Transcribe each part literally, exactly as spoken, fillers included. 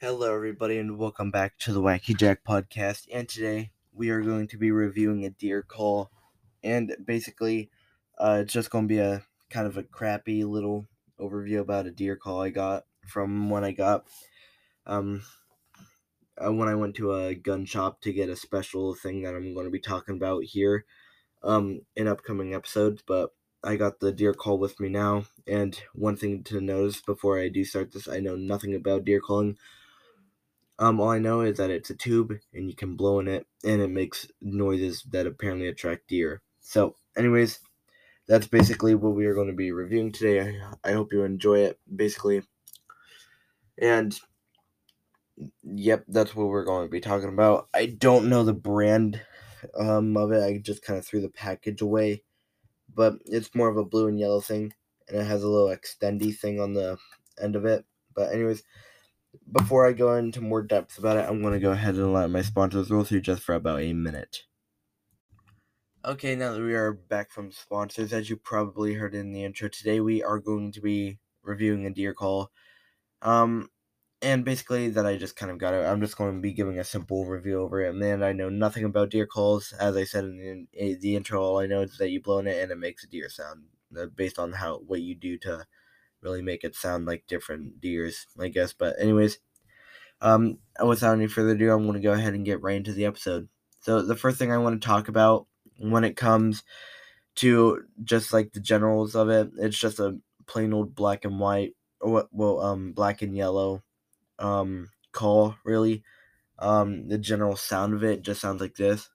Hello, everybody, and welcome back to the Wacky Jack podcast. And today we are going to be reviewing a deer call, and basically, uh, it's just going to be a kind of a crappy little overview about a deer call I got from when I got um uh, when I went to a gun shop to get a special thing that I'm going to be talking about here um in upcoming episodes. But I got the deer call with me now, and one thing to notice before I do start this, I know nothing about deer calling. Um, all I know is that it's a tube and you can blow in it and it makes noises that apparently attract deer. So, anyways, that's basically what we are going to be reviewing today. I, I hope you enjoy it, basically. And, yep, that's what we're going to be talking about. I don't know the brand um, of it. I just kind of threw the package away. But it's more of a blue and yellow thing. And it has a little extendy thing on the end of it. But, anyways, before I go into more depth about it, I'm going to go ahead and let my sponsors roll through just for about a minute. Okay, now that we are back from sponsors, as you probably heard in the intro, today we are going to be reviewing a deer call. Um, and basically that I just kind of got it. I'm just going to be giving a simple review over it. And I know nothing about deer calls. As I said in the, in the intro, all I know is that you blow in it and it makes a deer sound uh, based on how what you do to really make it sound like different deers, I guess. But anyways, Um, without any further ado, I'm going to go ahead and get right into the episode. So the first thing I want to talk about when it comes to just like the generals of it, it's just a plain old black and white, or well, um, black and yellow, um, call really. Um, the general sound of it just sounds like this,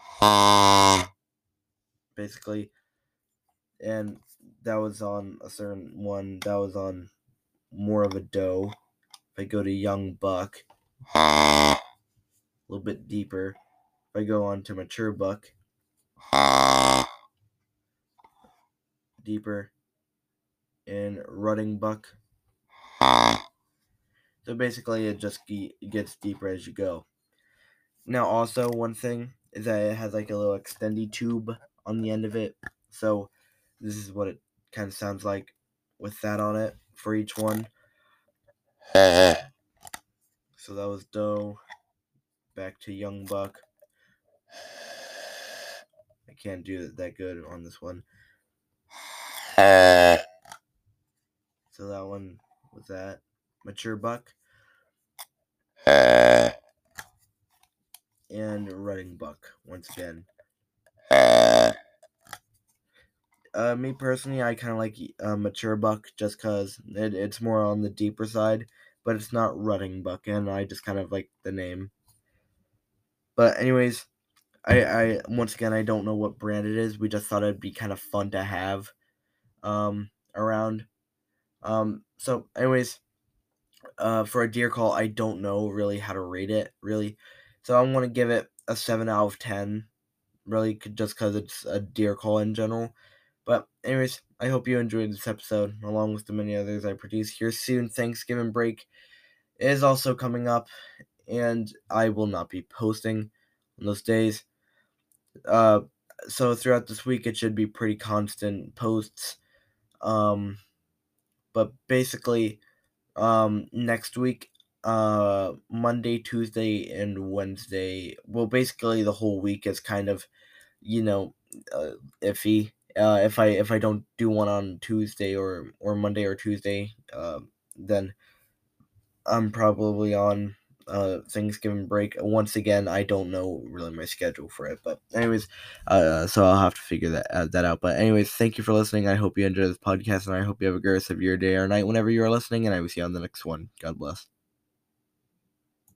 basically. And that was on a certain one. That was on more of a doe. If I go to young buck, a little bit deeper. If I go on to mature buck, deeper, in rutting buck. So basically it just gets deeper as you go. Now also one thing is that it has like a little extendy tube on the end of it. So this is what it kind of sounds like with that on it for each one. So that was doe. Back to young buck. I can't do it that good on this one. So that one was that. Mature buck. And rutting buck once again. Uh, me personally, I kind of like uh, mature buck just because it, it's more on the deeper side, but it's not rutting buck, and I just kind of like the name. But anyways, I, I once again I don't know what brand it is. We just thought it'd be kind of fun to have um around. Um, so anyways, uh, for a deer call, I don't know really how to rate it really, so I'm gonna give it a seven out of ten. Really, just because it's a deer call in general. But anyways, I hope you enjoyed this episode, along with the many others I produce here soon. Thanksgiving break is also coming up, and I will not be posting on those days. Uh, so throughout this week, it should be pretty constant posts. Um, but basically, um, next week, uh, Monday, Tuesday, and Wednesday, well, basically the whole week is kind of, you know, uh, iffy. Uh, if I if I don't do one on Tuesday or or Monday or Tuesday, uh, then I'm probably on uh Thanksgiving break. Once again, I don't know really my schedule for it, but anyways, uh, so I'll have to figure that uh, that out. But anyways, thank you for listening. I hope you enjoy this podcast, and I hope you have a great rest of your day or night whenever you are listening. And I will see you on the next one. God bless.